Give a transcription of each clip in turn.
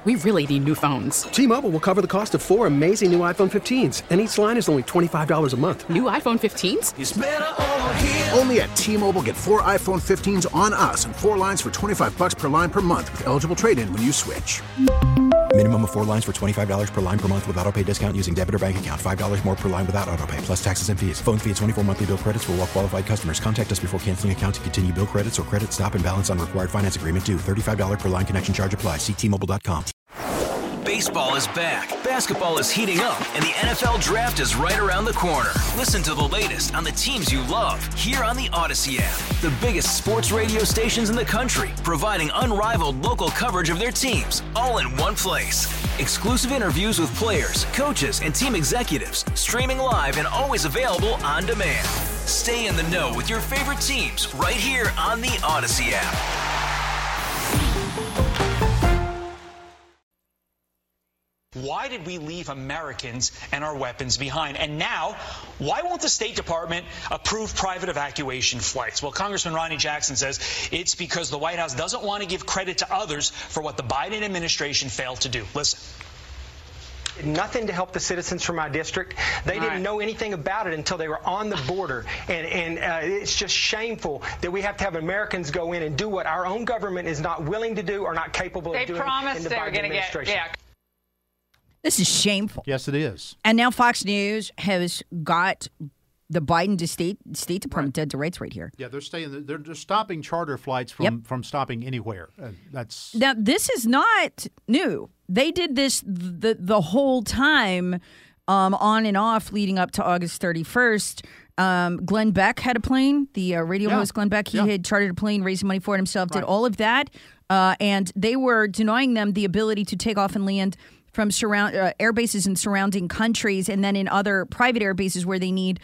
We really need new phones. T-Mobile will cover the cost of 4 amazing new iPhone 15s, and each line is only $25 a month. New iPhone 15s? It's better over here. Only at T-Mobile, get 4 iPhone 15s on us and 4 lines for $25 per line per month with eligible trade-in when you switch. Minimum of 4 lines for $25 per line per month with autopay discount using debit or bank account. $5 more per line without autopay, plus taxes and fees. Phone fee at 24 monthly bill credits for well-qualified customers. Contact us before canceling account to continue bill credits or credit stop and balance on required finance agreement due. $35 per line connection charge applies. See T-Mobile.com. Baseball is back, basketball is heating up, and the NFL Draft is right around the corner. Listen to the latest on the teams you love here on the Odyssey app. The biggest sports radio stations in the country, providing unrivaled local coverage of their teams, all in one place. Exclusive interviews with players, coaches, and team executives, streaming live and always available on demand. Stay in the know with your favorite teams right here on the Odyssey app. Why did we leave Americans and our weapons behind? And now, why won't the State Department approve private evacuation flights? Well, Congressman Ronny Jackson says it's because the White House doesn't want to give credit to others for what the Biden administration failed to do. Listen. Nothing to help the citizens from my district. They didn't know anything about it until they were on the border. And it's just shameful that we have to have Americans go in and do what our own government is not willing to do or not capable of doing in the Biden administration. This is shameful. Yes, it is. And now Fox News has got the Biden State Department dead to rights right here. Yeah, they're stopping charter flights from stopping anywhere. That's now this is not new. They did this the whole time, on and off, leading up to August 31st. Glenn Beck had a plane. The radio host Glenn Beck, he had chartered a plane, raising money for it himself. Did all of that, and they were denying them the ability to take off and land from air bases in surrounding countries, and then in other private air bases where they need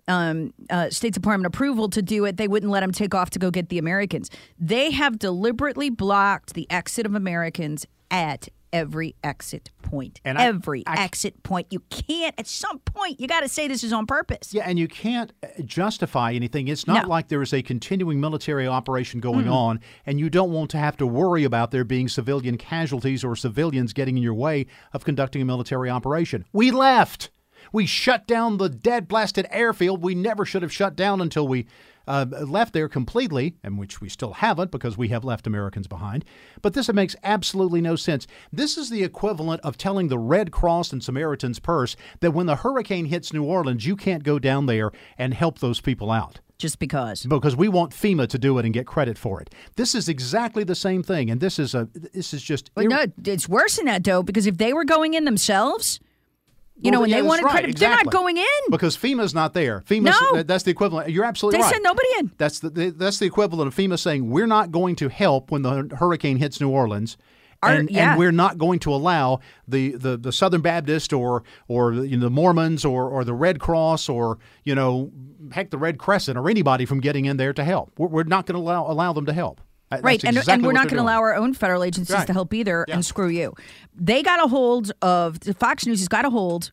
State Department approval to do it, they wouldn't let them take off to go get the Americans. They have deliberately blocked the exit of Americans at every exit point. And exit point. You can't, at some point, you got to say this is on purpose. Yeah, and you can't justify anything. It's not like there is a continuing military operation going on, and you don't want to have to worry about there being civilian casualties or civilians getting in your way of conducting a military operation. We left. We shut down the dead-blasted airfield we never should have shut down until we left there completely, and which we still haven't because we have left Americans behind. But this makes absolutely no sense. This is the equivalent of telling the Red Cross and Samaritan's Purse that when the hurricane hits New Orleans, you can't go down there and help those people out. Just because. Because we want FEMA to do it and get credit for it. This is exactly the same thing, and this is just... But no, it's worse than that, though, because if they were going in themselves... You know, when they wanted credit, exactly. They're not going in. Because FEMA's not there. That's the equivalent. You're absolutely right. They sent nobody in. That's the equivalent of FEMA saying, we're not going to help when the hurricane hits New Orleans. And we're not going to allow the Southern Baptist or the Mormons or the Red Cross or, heck, the Red Crescent or anybody from getting in there to help. We're not going to allow them to help. Right, and we're not going to allow our own federal agencies to help either, and screw you. They got a hold of, Fox News has got a hold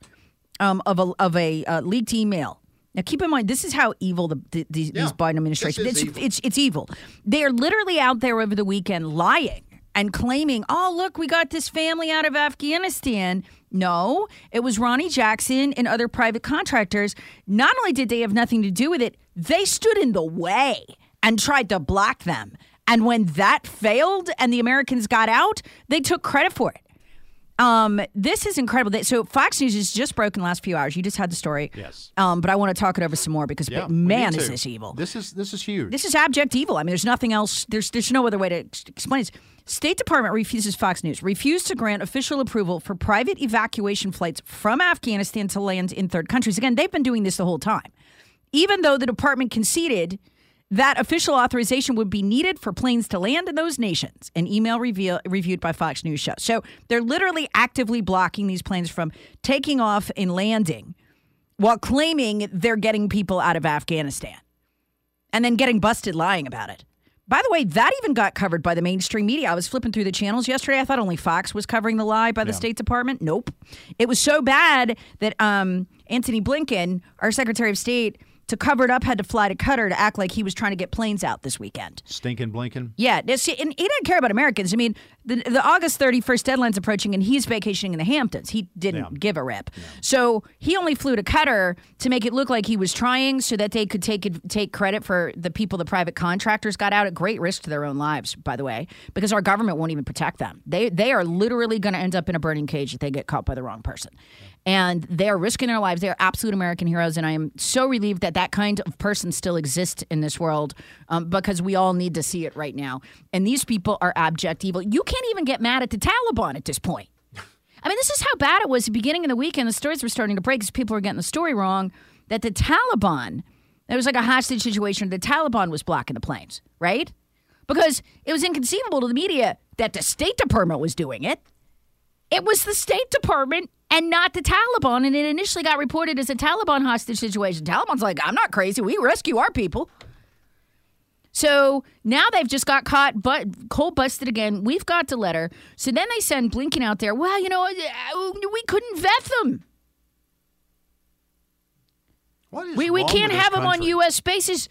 of a leaked email. Now, keep in mind, this is how evil these Biden administration is. It's evil. They are literally out there over the weekend lying and claiming, oh, look, we got this family out of Afghanistan. No, it was Ronny Jackson and other private contractors. Not only did they have nothing to do with it, they stood in the way and tried to block them. And when that failed and the Americans got out, they took credit for it. This is incredible. So Fox News has just broken the last few hours. You just had the story. Yes. But I want to talk it over some more because, man, is this evil. This is huge. This is abject evil. I mean, there's nothing else. There's no other way to explain this. State Department Fox News refused to grant official approval for private evacuation flights from Afghanistan to land in third countries. Again, they've been doing this the whole time. Even though the department conceded that official authorization would be needed for planes to land in those nations, an email reviewed by Fox News shows. So they're literally actively blocking these planes from taking off and landing while claiming they're getting people out of Afghanistan and then getting busted lying about it. By the way, that even got covered by the mainstream media. I was flipping through the channels yesterday. I thought only Fox was covering the lie by the State Department. Nope. It was so bad that Antony Blinken, our Secretary of State, to cover it up, had to fly to Qatar to act like he was trying to get planes out this weekend. Stinking Blinken? Yeah. And he didn't care about Americans. I mean, the August 31st deadline's approaching, and he's vacationing in the Hamptons. He didn't give a rip. Yeah. So he only flew to Qatar to make it look like he was trying so that they could take credit for the people the private contractors got out at great risk to their own lives, by the way, because our government won't even protect them. They are literally going to end up in a burning cage if they get caught by the wrong person. And they are risking their lives. They are absolute American heroes, and I am so relieved that kind of person still exists in this world because we all need to see it right now. And these people are abject evil. You can't even get mad at the Taliban at this point. I mean, this is how bad it was at the beginning of the weekend. The stories were starting to break because people were getting the story wrong, that the Taliban, it was like a hostage situation. The Taliban was blocking the planes, right? Because it was inconceivable to the media that the State Department was doing it. It was the State Department and not the Taliban, and it initially got reported as a Taliban hostage situation. Taliban's like, I'm not crazy. We rescue our people. So now they've just got caught, cold busted again. We've got the letter. So then they send Blinken out there. Well, we couldn't vet them. We can't have them on U.S. bases.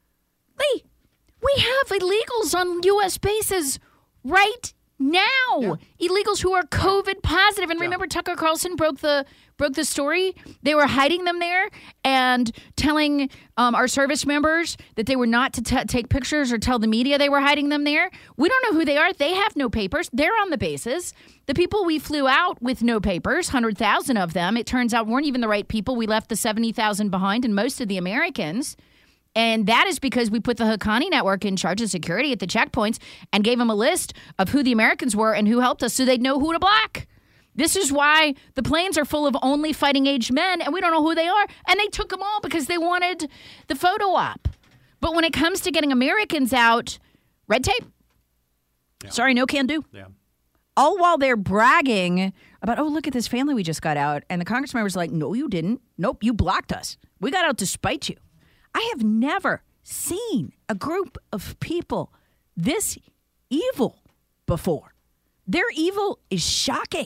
We have illegals on U.S. bases right now. Illegals who are COVID positive. And remember, Tucker Carlson broke the story. They were hiding them there and telling our service members that they were not to take pictures or tell the media they were hiding them there. We don't know who they are. They have no papers. They're on the bases. The people we flew out with no papers, 100,000 of them, it turns out weren't even the right people. We left the 70,000 behind and most of the Americans. And that is because we put the Haqqani network in charge of security at the checkpoints and gave them a list of who the Americans were and who helped us so they'd know who to block. This is why the planes are full of only fighting-age men, and we don't know who they are. And they took them all because they wanted the photo op. But when it comes to getting Americans out, red tape. Yeah. Sorry, no can do. Yeah. All while they're bragging about, oh, look at this family we just got out. And the Congress member's like, no, you didn't. Nope, you blocked us. We got out to spite you. I have never seen a group of people this evil before. Their evil is shocking.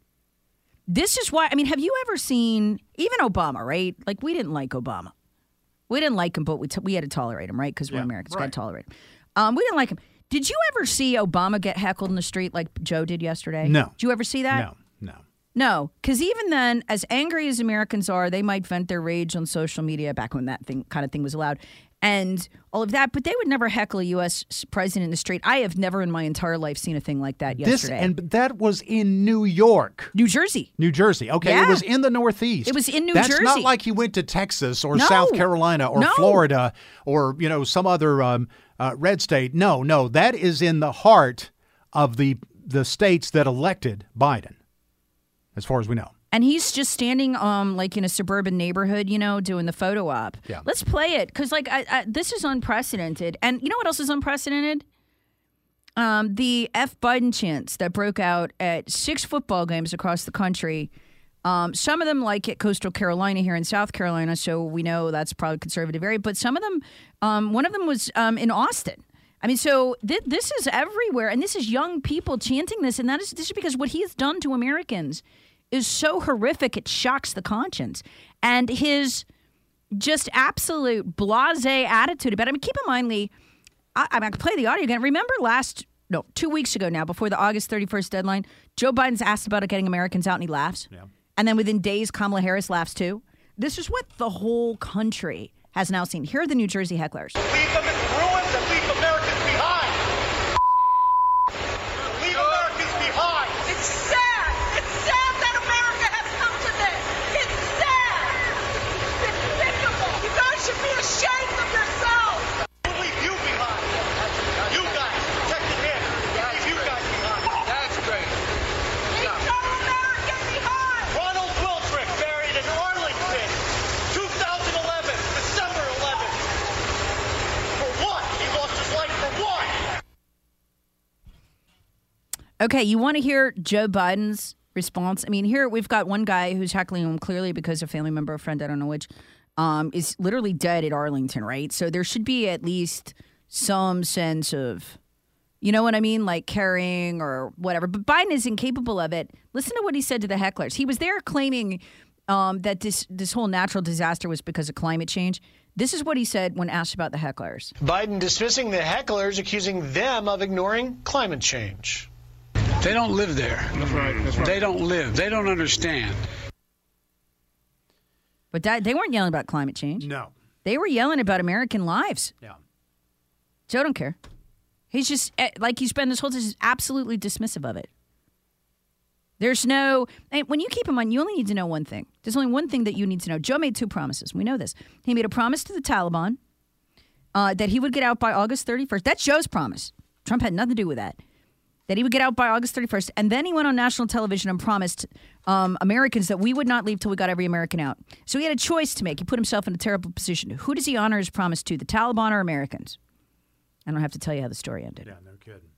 This is why, I mean, have you ever seen, even Obama, right? Like, we didn't like Obama. We didn't like him, but we had to tolerate him, right? Because we're Americans, got to tolerate him. We didn't like him. Did you ever see Obama get heckled in the street like Joe did yesterday? No. Did you ever see that? No, because even then, as angry as Americans are, they might vent their rage on social media back when that kind of thing was allowed and all of that. But they would never heckle a U.S. president in the street. I have never in my entire life seen a thing like that yesterday. And that was in New York. New Jersey. Okay, yeah. It was in the Northeast. It was in New Jersey. That's not like he went to Texas or South Carolina or Florida or, some other red state. No, that is in the heart of the states that elected Biden. As far as we know. And he's just standing like in a suburban neighborhood, doing the photo op. Yeah. Let's play it because this is unprecedented. And you know what else is unprecedented? The F Biden chants that broke out at 6 football games across the country. Some of them like at Coastal Carolina here in South Carolina, so we know that's probably conservative area. But some of them, one of them was in Austin. I mean, so this is everywhere, and this is young people chanting this, and this is because what he has done to Americans is so horrific it shocks the conscience. And his just absolute blasé attitude about it. I mean, keep in mind, Lee, I can play the audio again. Remember 2 weeks ago now, before the August 31st deadline, Joe Biden's asked about getting Americans out, and he laughs. Yeah. And then within days, Kamala Harris laughs too. This is what the whole country has now seen. Here are the New Jersey hecklers. Leave them in ruins and leave Americans behind. Leave Americans behind. It's sad. It's sad that America has come to this. It's sad. It's despicable. You guys should be ashamed of yourselves. We'll leave you behind. You guys, protected him. We'll leave you guys behind. That's great. Leave no American behind. Ronald Wiltrick buried in Arlington, 2011, December 11th. For what? He lost his life for what? Okay, you want to hear Joe Biden's response? I mean, here we've got one guy who's heckling him clearly because a family member, a friend, I don't know which, is literally dead at Arlington, right? So there should be at least some sense of, you know what I mean? Like caring or whatever. But Biden is incapable of it. Listen to what he said to the hecklers. He was there claiming that this whole natural disaster was because of climate change. This is what he said when asked about the hecklers. Biden dismissing the hecklers, accusing them of ignoring climate change. They don't live there. That's right. They don't live. They don't understand. But they weren't yelling about climate change. No. They were yelling about American lives. Yeah. Joe don't care. He's just, like he's been this whole time, just absolutely dismissive of it. There's no, and when you keep in mind, you only need to know one thing. There's only one thing that you need to know. Joe made 2 promises. We know this. He made a promise to the Taliban that he would get out by August 31st. That's Joe's promise. Trump had nothing to do with that. That he would get out by August 31st. And then he went on national television and promised Americans that we would not leave till we got every American out. So he had a choice to make. He put himself in a terrible position. Who does he honor his promise to, the Taliban or Americans? I don't have to tell you how the story ended. Yeah, no kidding.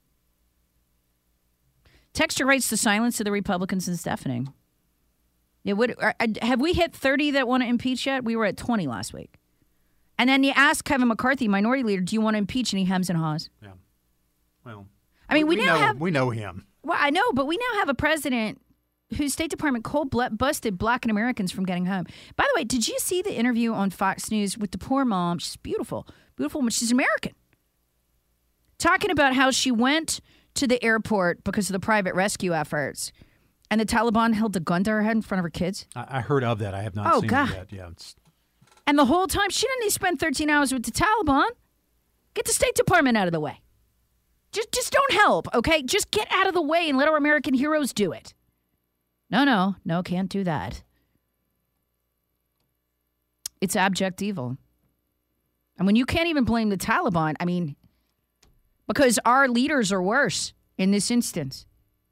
Texter writes, the silence of the Republicans is deafening. Yeah, have we hit 30 that want to impeach yet? We were at 20 last week. And then you ask Kevin McCarthy, minority leader, do you want to impeach? And he hems and haws. Yeah. Well, I mean, we know him. Well, I know, but we now have a president whose State Department busted Black Americans from getting home. By the way, did you see the interview on Fox News with the poor mom? She's beautiful. Beautiful woman. She's American. Talking about how she went to the airport because of the private rescue efforts, and the Taliban held a gun to her head in front of her kids. I heard of that. I have not seen it yet. Yeah, and the whole time, she didn't need to spend 13 hours with the Taliban. Get the State Department out of the way. Just don't help, okay? Just get out of the way and let our American heroes do it. No, can't do that. It's abject evil. And when you can't even blame the Taliban, I mean, because our leaders are worse in this instance.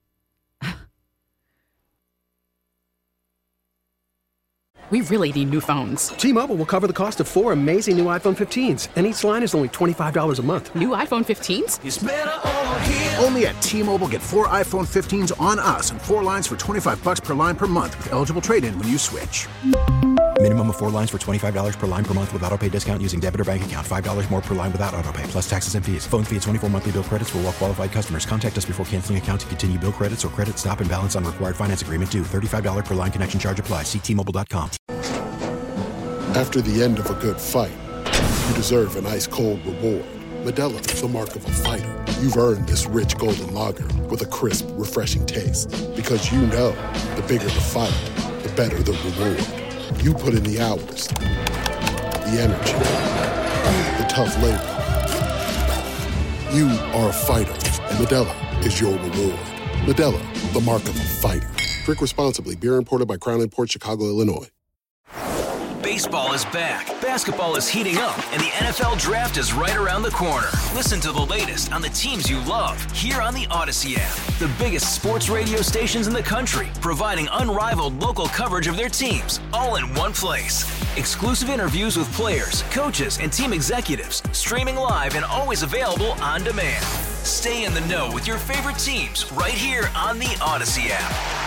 We really need new phones. T-Mobile will cover the cost of 4 amazing new iPhone 15s, and each line is only $25 a month. New iPhone 15s? It's better over here. Only at T-Mobile, get 4 iPhone 15s on us and 4 lines for $25 per line per month with eligible trade-in when you switch. Minimum of 4 lines for $25 per line per month with autopay discount using debit or bank account. $5 more per line without autopay, plus taxes and fees. Phone fee at 24 monthly bill credits for well-qualified customers. Contact us before canceling account to continue bill credits or credit stop and balance on required finance agreement due. $35 per line connection charge applies. See T-Mobile.com. After the end of a good fight, you deserve an ice-cold reward. Modelo is the mark of a fighter. You've earned this rich golden lager with a crisp, refreshing taste. Because you know, the bigger the fight, the better the reward. You put in the hours, the energy, the tough labor. You are a fighter, and Modelo is your reward. Modelo, the mark of a fighter. Drink responsibly. Beer imported by Crown Imports, Chicago, Illinois. Baseball is back, basketball is heating up, and the NFL Draft is right around the corner. Listen to the latest on the teams you love here on the Odyssey app. The biggest sports radio stations in the country, providing unrivaled local coverage of their teams, all in one place. Exclusive interviews with players, coaches, and team executives, streaming live and always available on demand. Stay in the know with your favorite teams right here on the Odyssey app.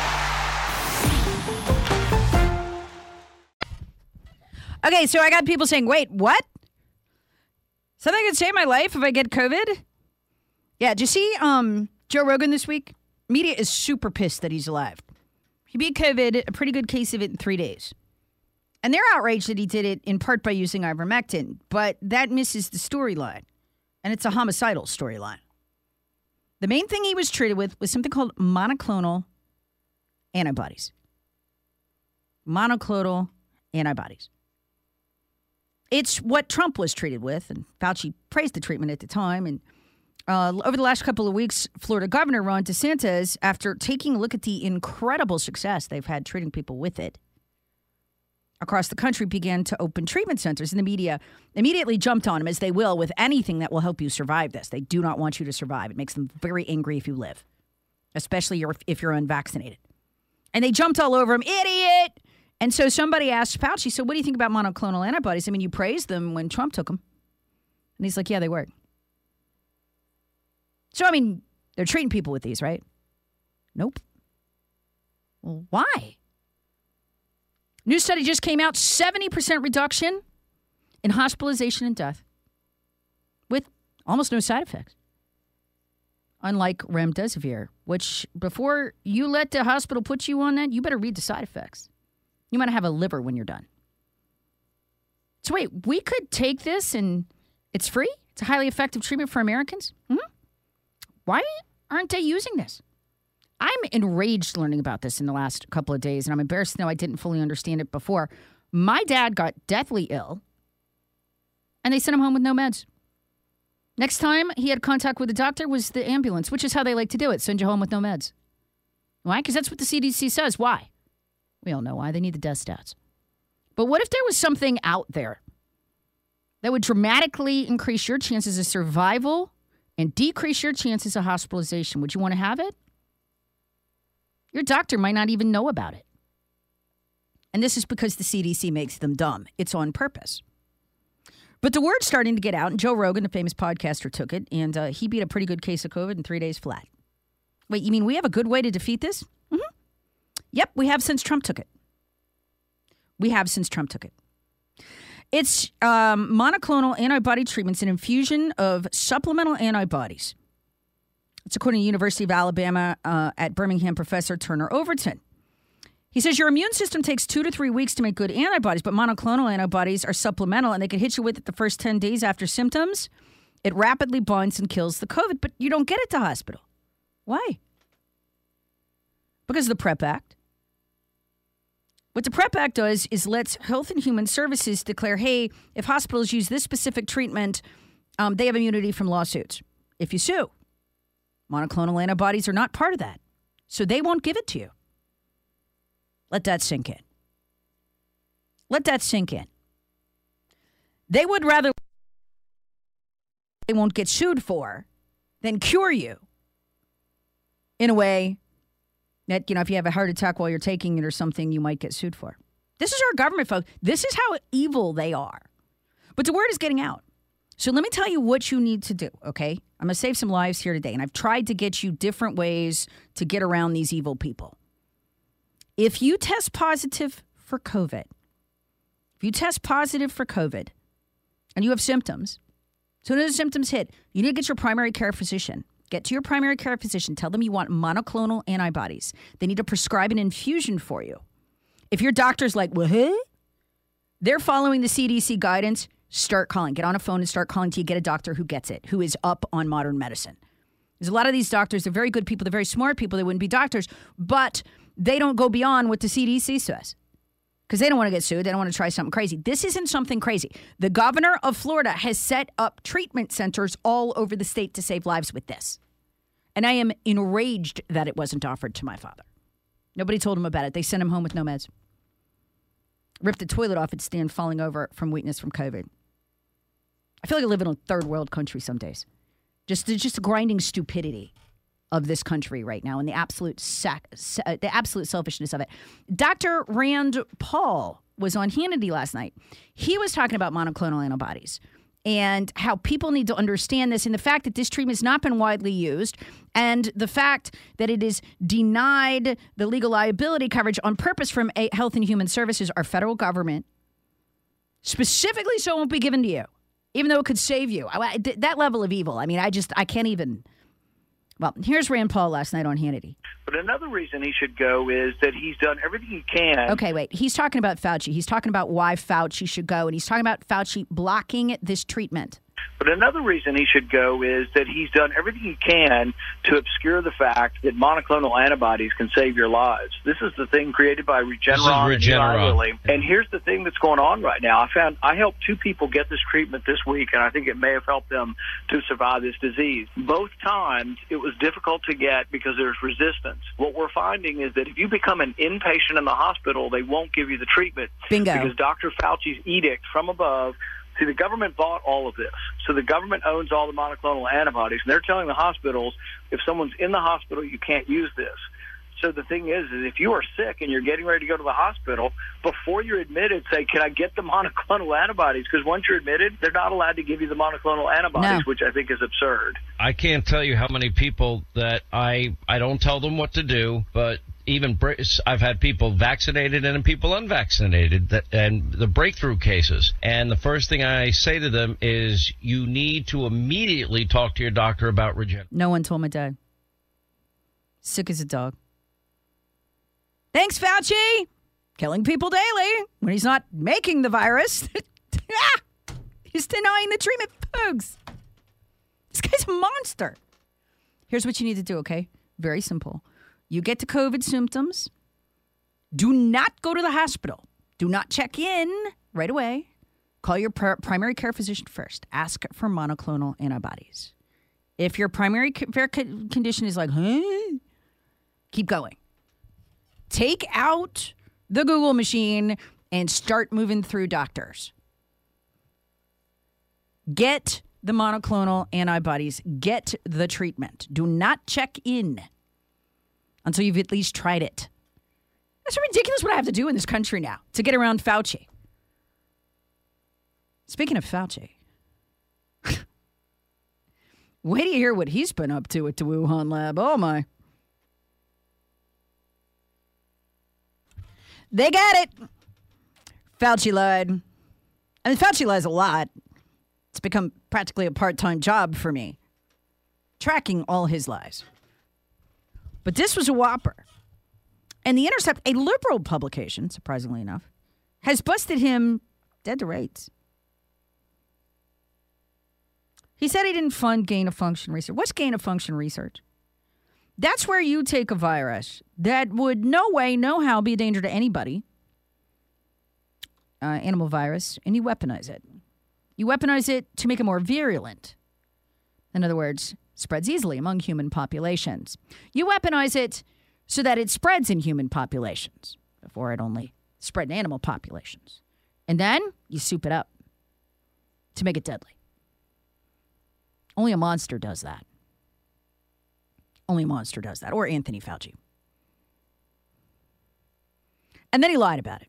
Okay, so I got people saying, wait, what? Something could save my life if I get COVID? Yeah, did you see Joe Rogan this week? Media is super pissed that he's alive. He beat COVID, a pretty good case of it in 3 days. And they're outraged that he did it in part by using ivermectin, but that misses the storyline. And it's a homicidal storyline. The main thing he was treated with was something called monoclonal antibodies. Monoclonal antibodies. It's what Trump was treated with, and Fauci praised the treatment at the time. And over the last couple of weeks, Florida Governor Ron DeSantis, after taking a look at the incredible success they've had treating people with it across the country, began to open treatment centers. And the media immediately jumped on him, as they will with anything that will help you survive this. They do not want you to survive. It makes them very angry if you live, especially if you're unvaccinated. And they jumped all over him, idiot! And so somebody asked Fauci, so what do you think about monoclonal antibodies? I mean, you praised them when Trump took them. And he's like, yeah, they work. So, I mean, they're treating people with these, right? Nope. Well, why? New study just came out, 70% reduction in hospitalization and death with almost no side effects. Unlike remdesivir, which before you let the hospital put you on that, you better read the side effects. You might have a liver when you're done. So wait, we could take this and it's free? It's a highly effective treatment for Americans? Mm-hmm. Why aren't they using this? I'm enraged learning about this in the last couple of days, and I'm embarrassed to know I didn't fully understand it before. My dad got deathly ill, and they sent him home with no meds. Next time he had contact with a doctor was the ambulance, which is how they like to do it, send you home with no meds. Why? Because that's what the CDC says. Why? We all know why. They need the death stats. But what if there was something out there that would dramatically increase your chances of survival and decrease your chances of hospitalization? Would you want to have it? Your doctor might not even know about it. And this is because the CDC makes them dumb. It's on purpose. But the word's starting to get out, and Joe Rogan, the famous podcaster, took it, and he beat a pretty good case of COVID in 3 days flat. Wait, you mean we have a good way to defeat this? Mm-hmm. Yep, we have since Trump took it. It's monoclonal antibody treatments, an infusion of supplemental antibodies. It's according to University of Alabama at Birmingham professor Turner Overton. He says your immune system takes 2 to 3 weeks to make good antibodies, but monoclonal antibodies are supplemental, and they can hit you with it the first 10 days after symptoms. It rapidly binds and kills the COVID, but you don't get it to hospital. Why? Because of the PrEP Act. What the PrEP Act does is lets Health and Human Services declare, hey, if hospitals use this specific treatment, they have immunity from lawsuits. If you sue, monoclonal antibodies are not part of that, so they won't give it to you. Let that sink in. They would rather they won't get sued for than cure you in a way that, if you have a heart attack while you're taking it or something, you might get sued for. This is our government, folks. This is how evil they are. But the word is getting out. So let me tell you what you need to do, okay? I'm going to save some lives here today, and I've tried to get you different ways to get around these evil people. If you test positive for COVID, and you have symptoms, as soon as the symptoms hit, you need to get your primary care physician. Get to your primary care physician. Tell them you want monoclonal antibodies. They need to prescribe an infusion for you. If your doctor's like, what? They're following the CDC guidance, start calling. Get on a phone and start calling till you get a doctor who gets it, who is up on modern medicine. There's a lot of these doctors, they're very good people, they're very smart people, they wouldn't be doctors, but they don't go beyond what the CDC says because they don't want to get sued. They don't want to try something crazy. This isn't something crazy. The governor of Florida has set up treatment centers all over the state to save lives with this. And I am enraged that it wasn't offered to my father. Nobody told him about it. They sent him home with no meds. Ripped the toilet off its stand, falling over from weakness from COVID. I feel like I live in a third world country some days. Just the grinding stupidity of this country right now and the absolute selfishness of it. Dr. Rand Paul was on Hannity last night. He was talking about monoclonal antibodies and how people need to understand this and the fact that this treatment has not been widely used and the fact that it is denied the legal liability coverage on purpose from Health and Human Services, our federal government, specifically so it won't be given to you, even though it could save you. That level of evil, I can't even... Well, here's Rand Paul last night on Hannity. But another reason he should go is that he's done everything he can. Okay, wait. He's talking about Fauci. He's talking about why Fauci should go, and he's talking about Fauci blocking this treatment. But another reason he should go is that he's done everything he can to obscure the fact that monoclonal antibodies can save your lives. This is the thing created by Regeneron. And here's the thing that's going on right now. I helped 2 people get this treatment this week, and I think it may have helped them to survive this disease. Both times it was difficult to get because there's resistance. What we're finding is that if you become an inpatient in the hospital, they won't give you the treatment. Bingo. Because Dr. Fauci's edict from above. See, the government bought all of this. So the government owns all the monoclonal antibodies, and they're telling the hospitals, if someone's in the hospital, you can't use this. So the thing is if you are sick and you're getting ready to go to the hospital, before you're admitted, say, can I get the monoclonal antibodies? Because once you're admitted, they're not allowed to give you the monoclonal antibodies, which I think is absurd. I can't tell you how many people that I don't tell them what to do, but even I've had people vaccinated and people unvaccinated and the breakthrough cases. And the first thing I say to them is you need to immediately talk to your doctor about Regeneron. No one told my dad. Sick as a dog. Thanks, Fauci. killing people daily when he's not making the virus. He's denying the treatment. Pugs. This guy's a monster. Here's what you need to do, okay? Very simple. You get to COVID symptoms. Do not go to the hospital. Do not check in right away. Call your primary care physician first. Ask for monoclonal antibodies. If your primary care condition is like, keep going. Take out the Google machine and start moving through doctors. Get the monoclonal antibodies. Get the treatment. Do not check in until you've at least tried it. That's ridiculous what I have to do in this country now to get around Fauci. Speaking of Fauci, wait till you hear what he's been up to at the Wuhan lab. Oh, my. They got it. Fauci lied. I mean, Fauci lies a lot. It's become practically a part-time job for me, tracking all his lies. But this was a whopper. And The Intercept, a liberal publication, surprisingly enough, has busted him dead to rights. He said he didn't fund gain-of-function research. What's gain-of-function research? That's where you take a virus that would no way, no how be a danger to anybody, animal virus, and you weaponize it. You weaponize it to make it more virulent. In other words, spreads easily among human populations. You weaponize it so that it spreads in human populations. Before it only spread in animal populations. And then you soup it up to make it deadly. Only a monster does that. Only a monster does that. Or Anthony Fauci. And then he lied about it.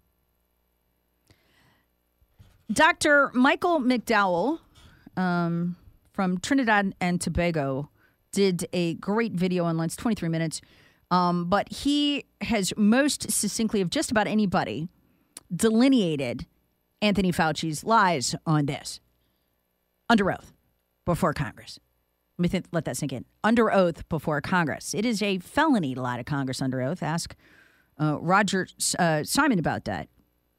Dr. Michael McDowell from Trinidad and Tobago did a great video online. It's 23 minutes. But he has most succinctly of just about anybody delineated Anthony Fauci's lies on this. Under oath before Congress. Let that sink in. Under oath before Congress. It is a felony to lie to Congress under oath. Ask Roger Simon about that.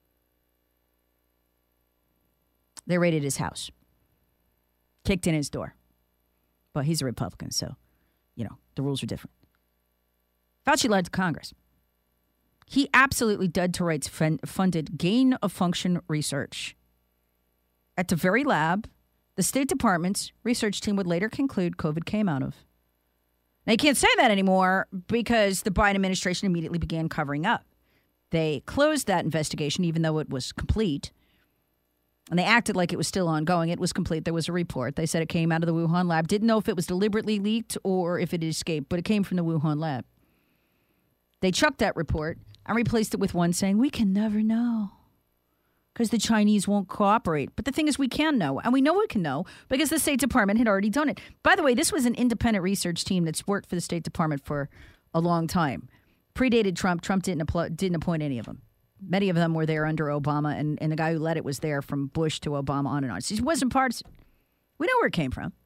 They raided his house. Kicked in his door. But he's a Republican, so, the rules are different. Fauci lied to Congress. He absolutely dead to rights funded gain-of-function research at the very lab the State Department's research team would later conclude COVID came out of. Now, you can't say that anymore because the Biden administration immediately began covering up. They closed that investigation even though it was complete. And they acted like it was still ongoing. It was complete. There was a report. They said it came out of the Wuhan lab. Didn't know if it was deliberately leaked or if it escaped, but it came from the Wuhan lab. They chucked that report and replaced it with one saying, we can never know because the Chinese won't cooperate. But the thing is, we can know, and we know we can know because the State Department had already done it. By the way, this was an independent research team that's worked for the State Department for a long time. Predated Trump. Trump didn't appoint any of them. Many of them were there under Obama, and the guy who led it was there from Bush to Obama, on and on. So he wasn't partisan. We know where it came from.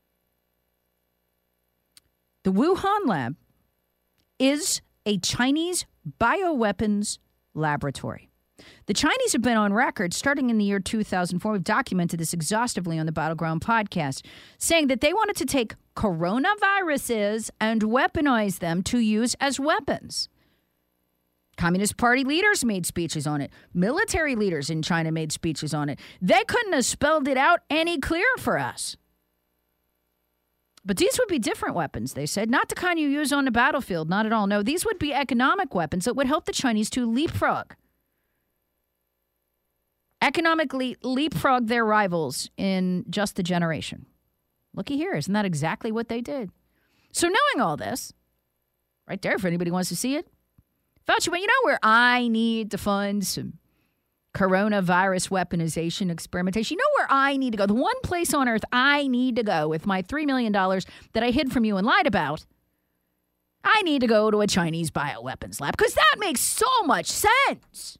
The Wuhan lab is a Chinese bioweapons laboratory. The Chinese have been on record starting in the year 2004. We've documented this exhaustively on the Battleground podcast, saying that they wanted to take coronaviruses and weaponize them to use as weapons. Communist Party leaders made speeches on it. Military leaders in China made speeches on it. They couldn't have spelled it out any clearer for us. But these would be different weapons, they said. Not the kind you use on the battlefield, not at all. No, these would be economic weapons that would help the Chinese to leapfrog. Economically leapfrog their rivals in just a generation. Looky here, isn't that exactly what they did? So knowing all this, right there, if anybody wants to see it, Fauci went, you know where I need to fund some coronavirus weaponization experimentation? You know where I need to go? The one place on earth I need to go with my $3 million that I hid from you and lied about, I need to go to a Chinese bioweapons lab because that makes so much sense.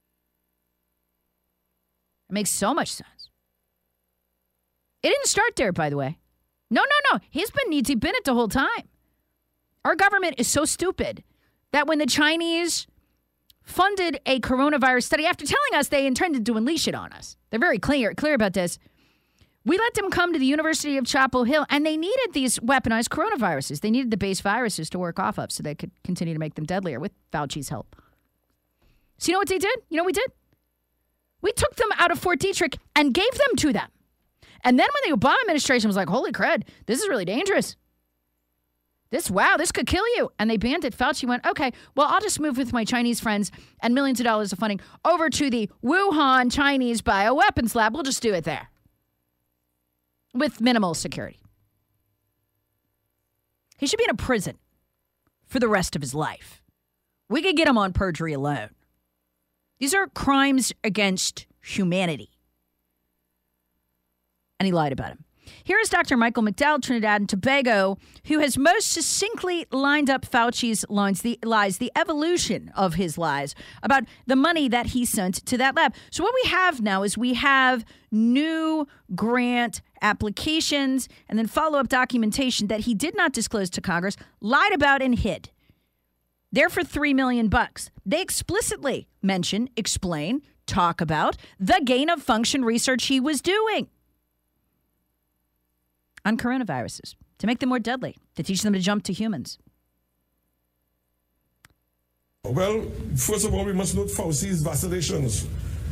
It makes so much sense. It didn't start there, by the way. No. He's been needs. He's been it the whole time. Our government is so stupid that when the Chinese funded a coronavirus study after telling us they intended to unleash it on us. They're very clear about this. We let them come to the University of Chapel Hill, and they needed these weaponized coronaviruses. They needed the base viruses to work off of so they could continue to make them deadlier with Fauci's help. So you know what they did? You know what we did? We took them out of Fort Detrick and gave them to them. And then when the Obama administration was like, holy crud, this is really dangerous. This could kill you. And they banned it. Fauci went, okay, well, I'll just move with my Chinese friends and millions of dollars of funding over to the Wuhan Chinese bioweapons lab. We'll just do it there with minimal security. He should be in a prison for the rest of his life. We could get him on perjury alone. These are crimes against humanity. And he lied about him. Here is Dr. Michael McDowell, Trinidad and Tobago, who has most succinctly lined up Fauci's lies, the evolution of his lies about the money that he sent to that lab. So what we have now is we have new grant applications and then follow-up documentation that he did not disclose to Congress, lied about and hid. They're for $3 million. They explicitly mention, explain, talk about the gain-of-function research he was doing on coronaviruses to make them more deadly, to teach them to jump to humans. Well, first of all, we must note Fauci's vacillations.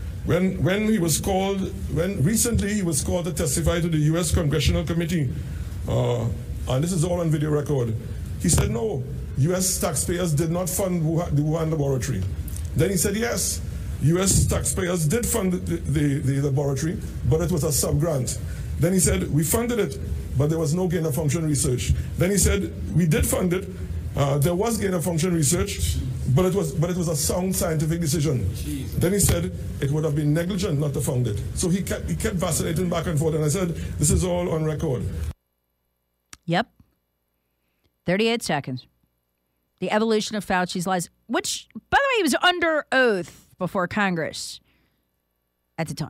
Recently he was called to testify to the U.S. Congressional Committee, and this is all on video record. He said, no, U.S. taxpayers did not fund the Wuhan laboratory. Then he said, yes, U.S. taxpayers did fund the laboratory, but it was a sub-grant. Then he said, we funded it, but there was no gain-of-function research. Then he said, we did fund it. There was gain-of-function research, but it was a sound scientific decision. Jesus. Then he said, it would have been negligent not to fund it. So he kept vacillating back and forth, and I said, this is all on record. Yep. 38 seconds. The evolution of Fauci's lies, which, by the way, he was under oath before Congress at the time.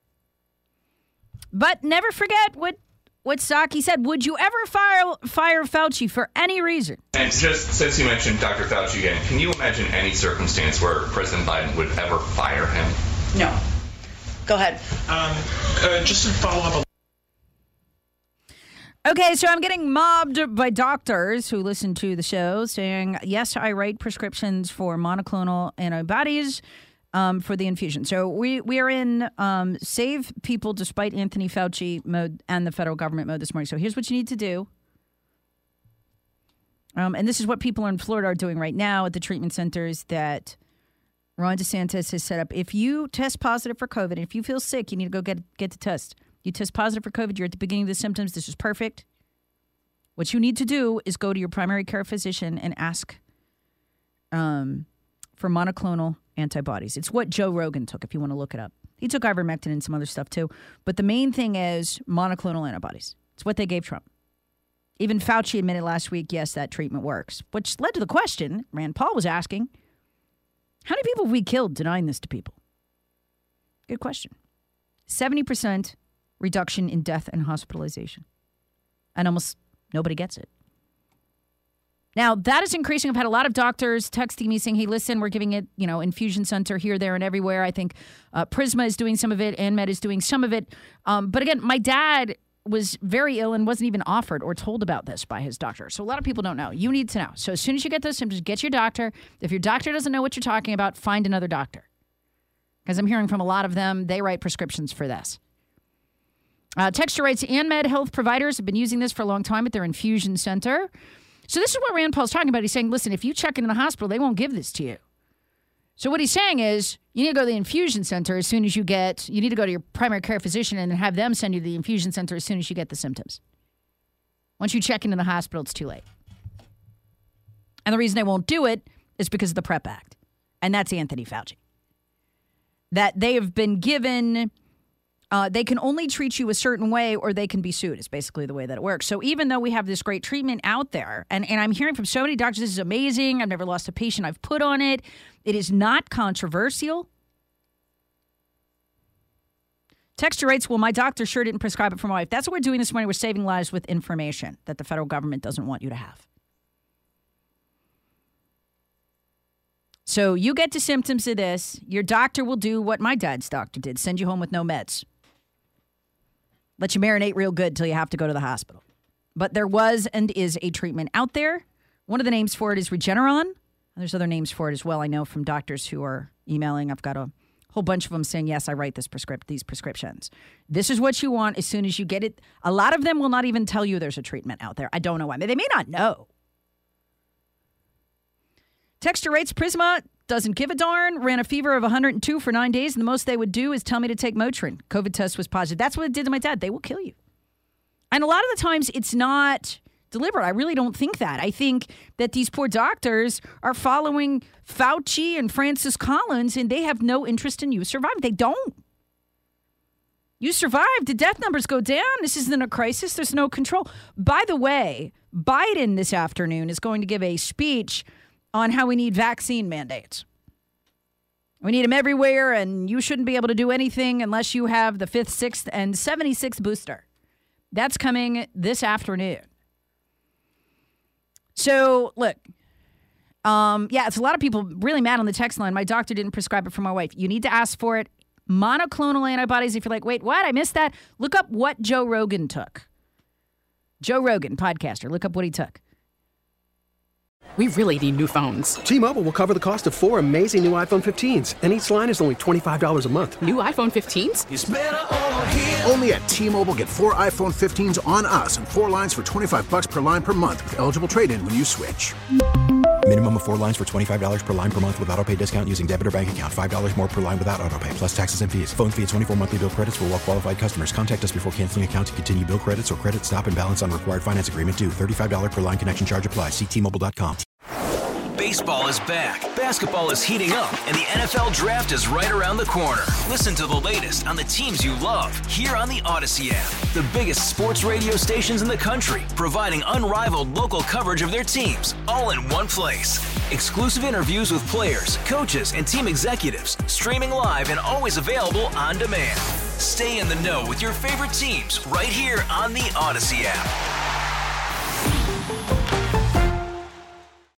But never forget what Psaki said. Would you ever fire Fauci for any reason? And just since you mentioned Dr. Fauci again, can you imagine any circumstance where President Biden would ever fire him? No. Go ahead. Just to follow up. Okay, so I'm getting mobbed by doctors who listen to the show saying, yes, I write prescriptions for monoclonal antibodies for the infusion. So we are in save people despite Anthony Fauci mode and the federal government mode this morning. So here's what you need to do. And this is what people in Florida are doing right now at the treatment centers that Ron DeSantis has set up. If you test positive for COVID, if you feel sick, you need to go get the test. You test positive for COVID, you're at the beginning of the symptoms. This is perfect. What you need to do is go to your primary care physician and ask for monoclonal antibodies. It's what Joe Rogan took, if you want to look it up. He took ivermectin and some other stuff too. But the main thing is monoclonal antibodies. It's what they gave Trump. Even Fauci admitted last week, yes, that treatment works, which led to the question Rand Paul was asking, how many people have we killed denying this to people? Good question. 70% reduction in death and hospitalization. And almost nobody gets it. Now, that is increasing. I've had a lot of doctors texting me saying, hey, listen, we're giving it, infusion center here, there, and everywhere. I think Prisma is doing some of it. AnMed is doing some of it. But again, my dad was very ill and wasn't even offered or told about this by his doctor. So a lot of people don't know. You need to know. So as soon as you get those symptoms, get your doctor. If your doctor doesn't know what you're talking about, find another doctor. Because I'm hearing from a lot of them, they write prescriptions for this. Texture writes, AnMed health providers have been using this for a long time at their infusion center. So this is what Rand Paul's talking about. He's saying, listen, if you check in the hospital, they won't give this to you. So what he's saying is you need to go to the infusion center as soon as you need to go to your primary care physician and have them send you to the infusion center as soon as you get the symptoms. Once you check into the hospital, it's too late. And the reason they won't do it is because of the PrEP Act. And that's Anthony Fauci. That they have been given... they can only treat you a certain way or they can be sued is basically the way that it works. So even though we have this great treatment out there, and I'm hearing from so many doctors, this is amazing. I've never lost a patient I've put on it. It is not controversial. Texture writes, well, my doctor sure didn't prescribe it for my wife. That's what we're doing this morning. We're saving lives with information that the federal government doesn't want you to have. So you get to symptoms of this, your doctor will do what my dad's doctor did, send you home with no meds. Let you marinate real good till you have to go to the hospital. But there was and is a treatment out there. One of the names for it is Regeneron. There's other names for it as well. I know from doctors who are emailing. I've got a whole bunch of them saying, yes, I write these prescriptions. This is what you want as soon as you get it. A lot of them will not even tell you there's a treatment out there. I don't know why. They may not know. Texture rates, Prisma doesn't give a darn. Ran a fever of 102 for 9 days. And the most they would do is tell me to take Motrin. COVID test was positive. That's what it did to my dad. They will kill you. And a lot of the times it's not deliberate. I really don't think that. I think that these poor doctors are following Fauci and Francis Collins, and they have no interest in you surviving. They don't. You survive, the death numbers go down. This isn't a crisis. There's no control. By the way, Biden this afternoon is going to give a speech on how we need vaccine mandates. We need them everywhere, and you shouldn't be able to do anything unless you have the 5th, 6th, and 76th booster. That's coming this afternoon. So, look, it's a lot of people really mad on the text line. My doctor didn't prescribe it for my wife. You need to ask for it. Monoclonal antibodies, if you're like, wait, what? I missed that. Look up what Joe Rogan took. Joe Rogan, podcaster. Look up what he took. We really need new phones. T-Mobile will cover the cost of 4 amazing new iPhone 15s, and each line is only $25 a month. New iPhone 15s? It's better over here. Only at T-Mobile, get 4 iPhone 15s on us and 4 lines for $25 per line per month with eligible trade-in when you switch. Minimum of 4 lines for $25 per line per month with autopay discount using debit or bank account. $5 more per line without autopay, plus taxes and fees. Phone fee at 24 monthly bill credits for well-qualified customers. Contact us before canceling account to continue bill credits or credit stop and balance on required finance agreement due. $35 per line connection charge applies. See T-Mobile.com. Baseball is back, basketball is heating up, and the NFL Draft is right around the corner. Listen to the latest on the teams you love here on the Odyssey app. The biggest sports radio stations in the country, providing unrivaled local coverage of their teams, all in one place. Exclusive interviews with players, coaches, and team executives, streaming live and always available on demand. Stay in the know with your favorite teams right here on the Odyssey app.